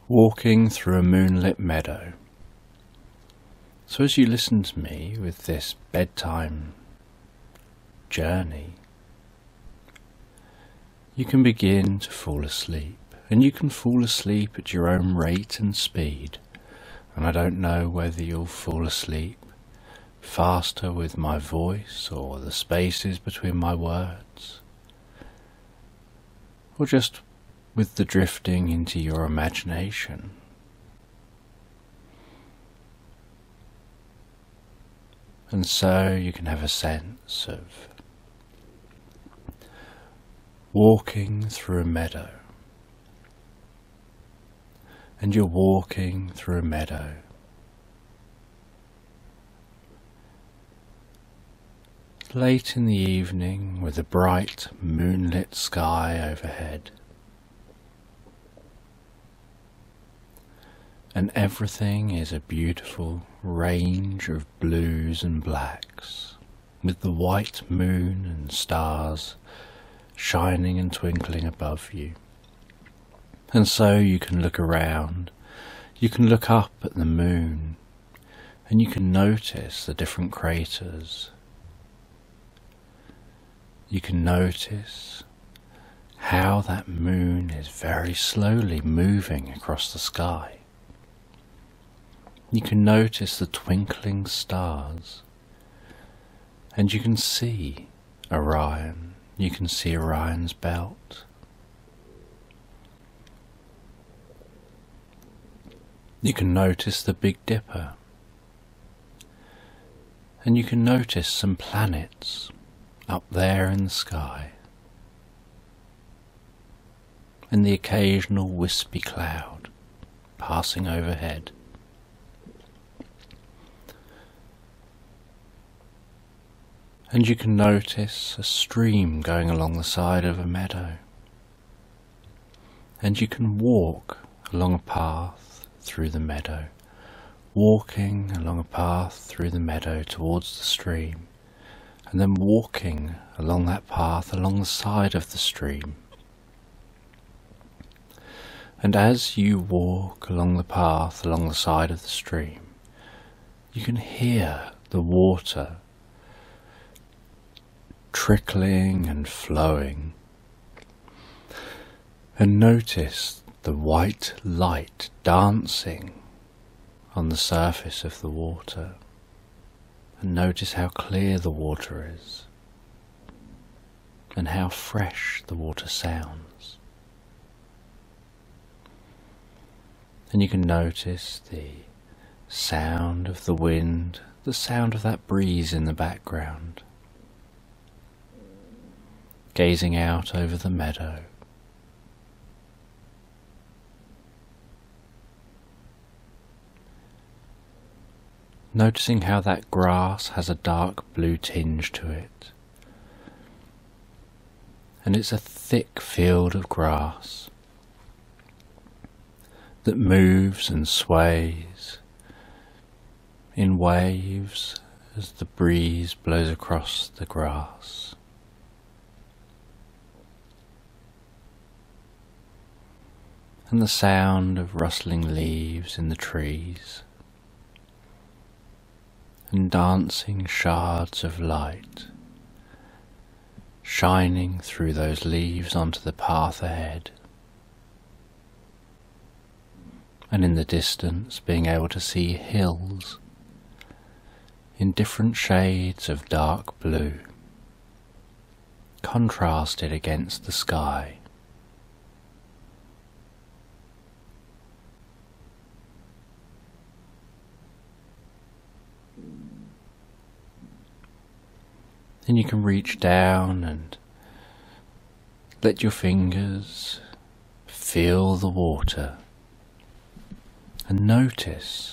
walking through a moonlit meadow. So as you listen to me with this bedtime journey, you can begin to fall asleep, and you can fall asleep at your own rate and speed. And I don't know whether you'll fall asleep faster with my voice or the spaces between my words, or just with the drifting into your imagination. And so you can have a sense of walking through a meadow. And you're walking through a meadow. Late in the evening with a bright moonlit sky overhead. And everything is a beautiful range of blues and blacks, with the white moon and stars shining and twinkling above you. And so you can look around, you can look up at the moon, and you can notice the different craters. You can notice how that moon is very slowly moving across the sky. You can notice the twinkling stars, and you can see Orion. You can see Orion's belt. You can notice the Big Dipper, and you can notice some planets up there in the sky, and the occasional wispy cloud passing overhead. And you can notice a stream going along the side of a meadow. And you can walk along a path through the meadow, walking along a path through the meadow towards the stream, and then walking along that path along the side of the stream. And as you walk along the path along the side of the stream, you can hear the water trickling and flowing, and notice the white light dancing on the surface of the water, and notice how clear the water is and how fresh the water sounds. And you can notice the sound of the wind, the sound of that breeze in the background, gazing out over the meadow. Noticing how that grass has a dark blue tinge to it, and it's a thick field of grass that moves and sways in waves as the breeze blows across the grass. And the sound of rustling leaves in the trees, and dancing shards of light shining through those leaves onto the path ahead, and in the distance being able to see hills in different shades of dark blue, contrasted against the sky. Then you can reach down and let your fingers feel the water and notice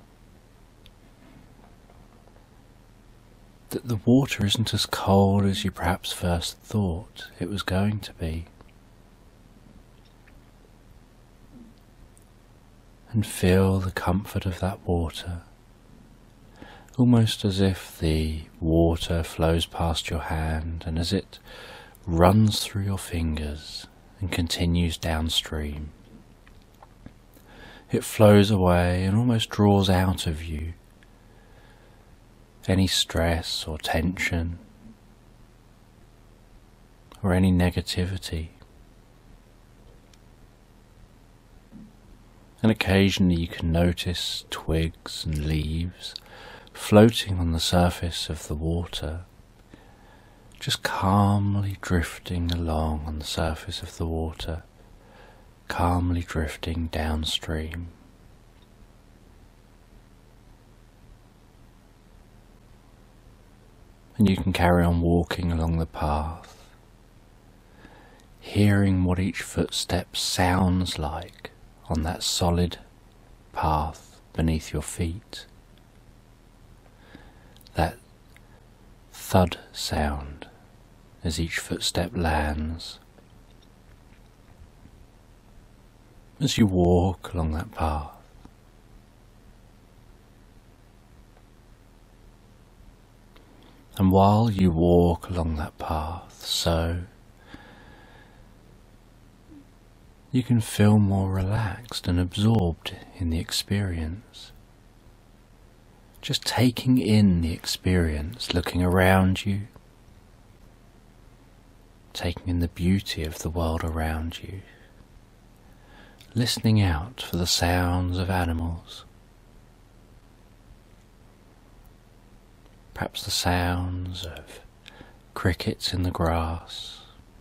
that the water isn't as cold as you perhaps first thought it was going to be. And feel the comfort of that water, almost as if the water flows past your hand and as it runs through your fingers and continues downstream. it flows away and almost draws out of you any stress or tension or any negativity. And occasionally you can notice twigs and leaves floating on the surface of the water, just calmly drifting along on the surface of the water, calmly drifting downstream. And you can carry on walking along the path, hearing what each footstep sounds like on that solid path beneath your feet. That thud sound as each footstep lands. As you walk along that path. And while you walk along that path, so you can feel more relaxed and absorbed in the experience. Just taking in the experience, looking around you, taking in the beauty of the world around you, listening out for the sounds of animals, perhaps the sounds of crickets in the grass,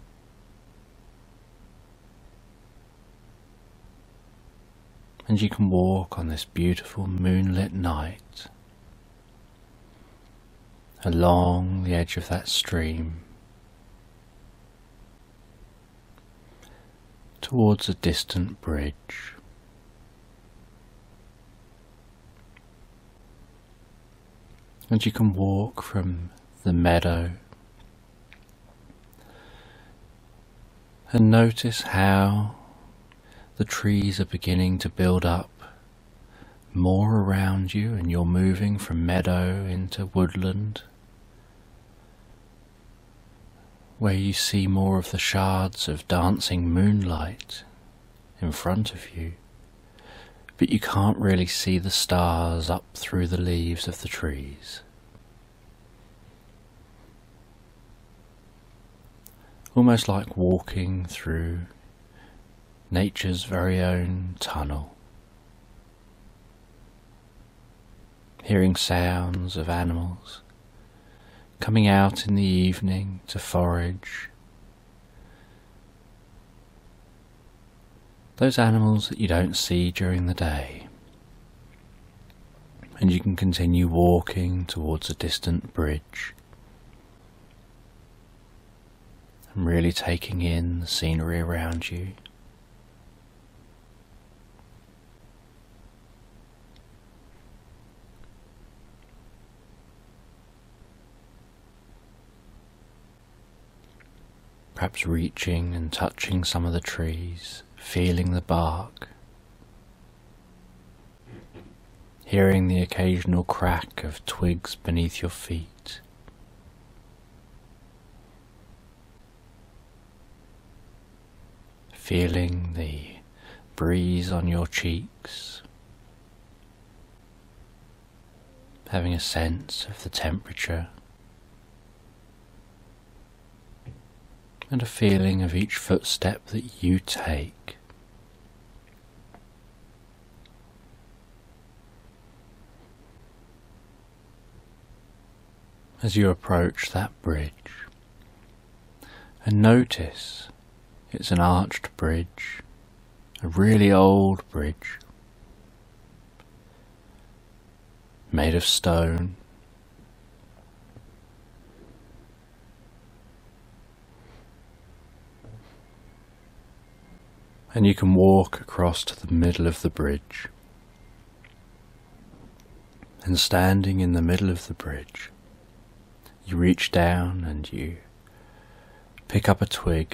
and you can walk on this beautiful moonlit night along the edge of that stream towards a distant bridge. And you can walk from the meadow and notice how the trees are beginning to build up more around you, and you're moving from meadow into woodland, where you see more of the shards of dancing moonlight in front of you, but you can't really see the stars up through the leaves of the trees. Almost like walking through nature's very own tunnel, hearing sounds of animals coming out in the evening to forage. Those animals that you don't see during the day. And you can continue walking towards a distant bridge and really taking in the scenery around you. Perhaps reaching and touching some of the trees, feeling the bark, hearing the occasional crack of twigs beneath your feet. Feeling the breeze on your cheeks, having a sense of the temperature, and a feeling of each footstep that you take. As you approach that bridge, and notice it's an arched bridge, a really old bridge, made of stone. And you can walk across to the middle of the bridge. And standing in the middle of the bridge, you reach down and you pick up a twig.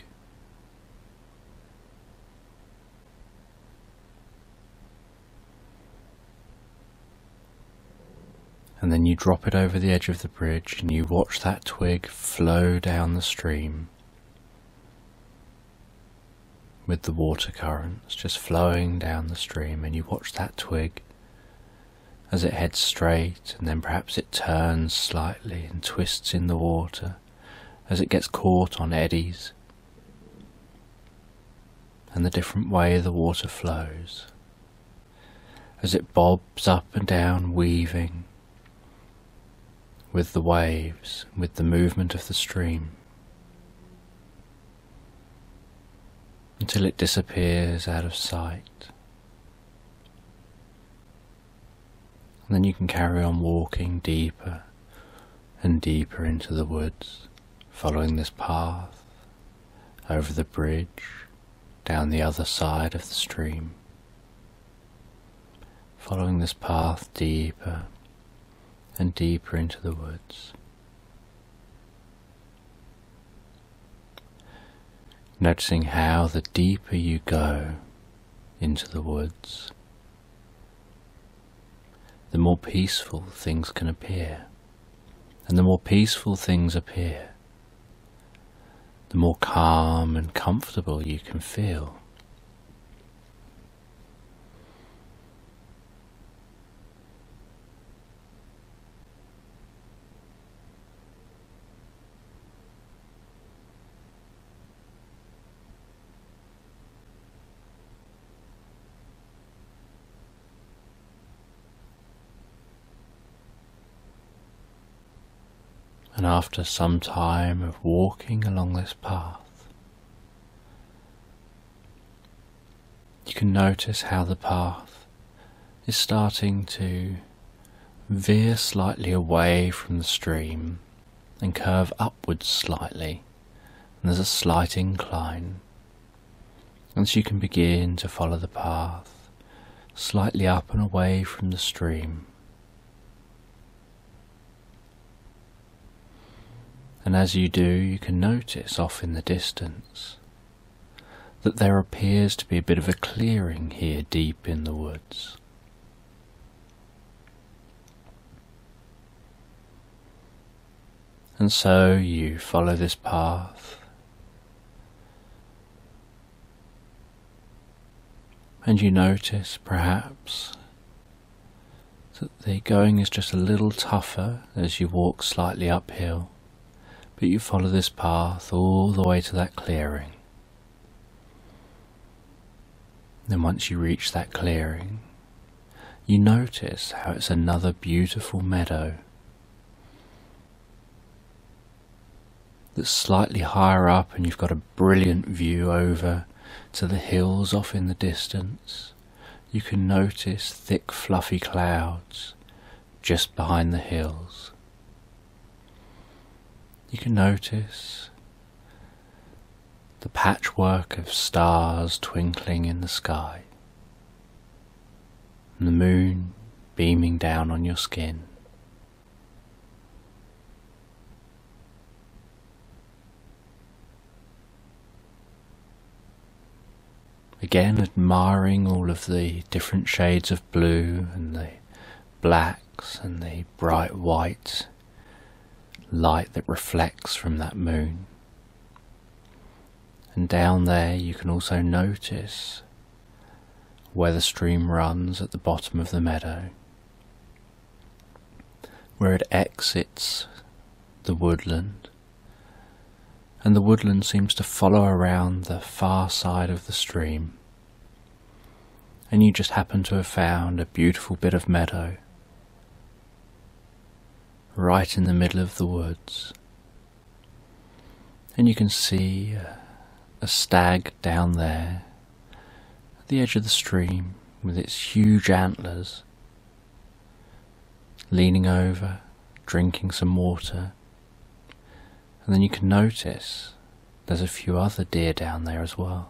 And then you drop it over the edge of the bridge and you watch that twig flow down the stream, with the water currents just flowing down the stream, and you watch that twig as it heads straight, and then perhaps it turns slightly and twists in the water as it gets caught on eddies, and the different way the water flows as it bobs up and down, weaving with the waves, with the movement of the stream, until it disappears out of sight. And then you can carry on walking deeper and deeper into the woods, following this path over the bridge, down the other side of the stream, following this path deeper and deeper into the woods. Noticing how the deeper you go into the woods, the more peaceful things can appear. And the more peaceful things appear, the more calm and comfortable you can feel. And after some time of walking along this path, you can notice how the path is starting to veer slightly away from the stream and curve upwards slightly, and there's a slight incline. And so you can begin to follow the path slightly up and away from the stream. And as you do, you can notice off in the distance that there appears to be a bit of a clearing here deep in the woods. And so you follow this path, and you notice perhaps that the going is just a little tougher as you walk slightly uphill. But you follow this path all the way to that clearing. Then once you reach that clearing, you notice how it's another beautiful meadow that's slightly higher up, and you've got a brilliant view over to the hills off in the distance. You can notice thick fluffy clouds just behind the hills. You can notice the patchwork of stars twinkling in the sky, and the moon beaming down on your skin. Again, admiring all of the different shades of blue and the blacks and the bright white light that reflects from that moon. And down there you can also notice where the stream runs at the bottom of the meadow, where it exits the woodland, and the woodland seems to follow around the far side of the stream, and you just happen to have found a beautiful bit of meadow right in the middle of the woods. And you can see a stag down there at the edge of the stream with its huge antlers, leaning over, drinking some water. And then you can notice there's a few other deer down there as well.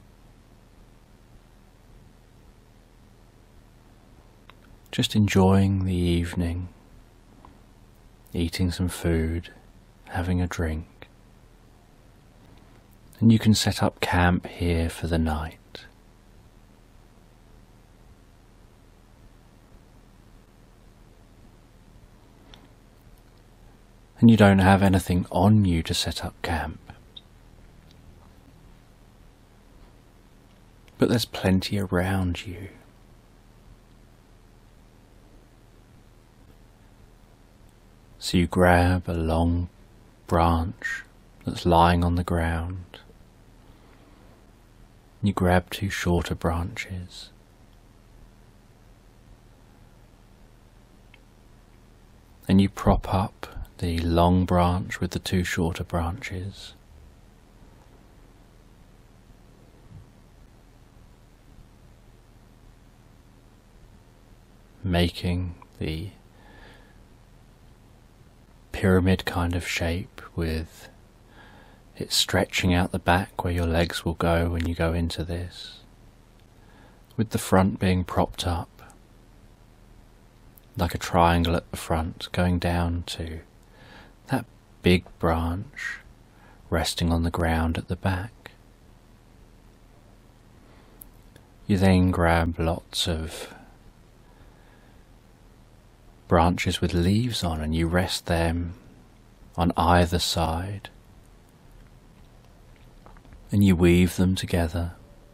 Just enjoying the evening, eating some food, having a drink. And you can set up camp here for the night. And you don't have anything on you to set up camp. but there's plenty around you. So you grab a long branch that's lying on the ground. You grab two shorter branches. And you prop up the long branch with the two shorter branches. Making the pyramid kind of shape with it stretching out the back where your legs will go when you go into this, with the front being propped up like a triangle at the front, going down to that big branch resting on the ground at the back. You then grab lots of branches with leaves on and you rest them on either side and you weave them together,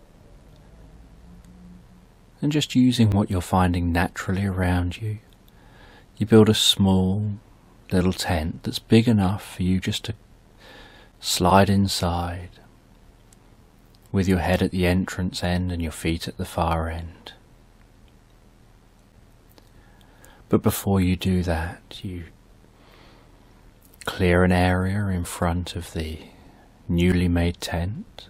and just using what you're finding naturally around you, you build a small little tent that's big enough for you just to slide inside with your head at the entrance end and your feet at the far end. But before you do that, you clear an area in front of the newly made tent.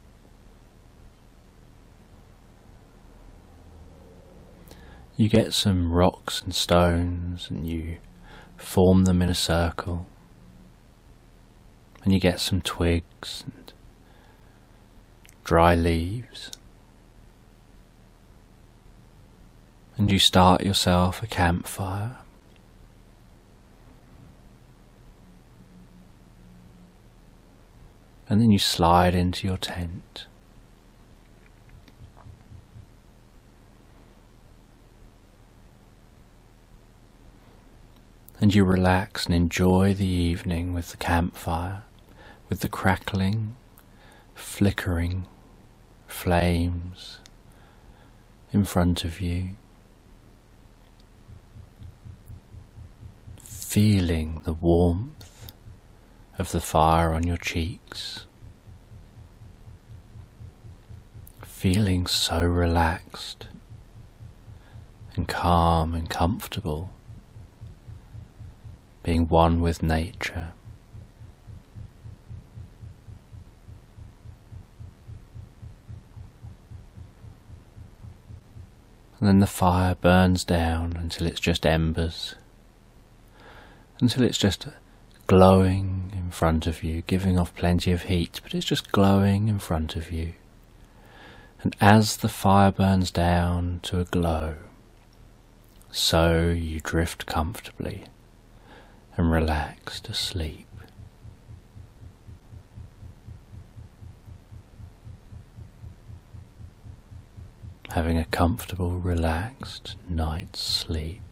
You get some rocks and stones and you form them in a circle, and you get some twigs and dry leaves, and you start yourself a campfire. And then you slide into your tent. And you relax and enjoy the evening with the campfire, with the crackling, flickering flames in front of you. Feeling the warmth of the fire on your cheeks, feeling so relaxed and calm and comfortable, being one with nature. And then the fire burns down until it's just embers, until it's just glowing in front of you, giving off plenty of heat, but it's just glowing in front of you. And as the fire burns down to a glow, so you drift comfortably and relax to sleep. Having a comfortable, relaxed night's sleep.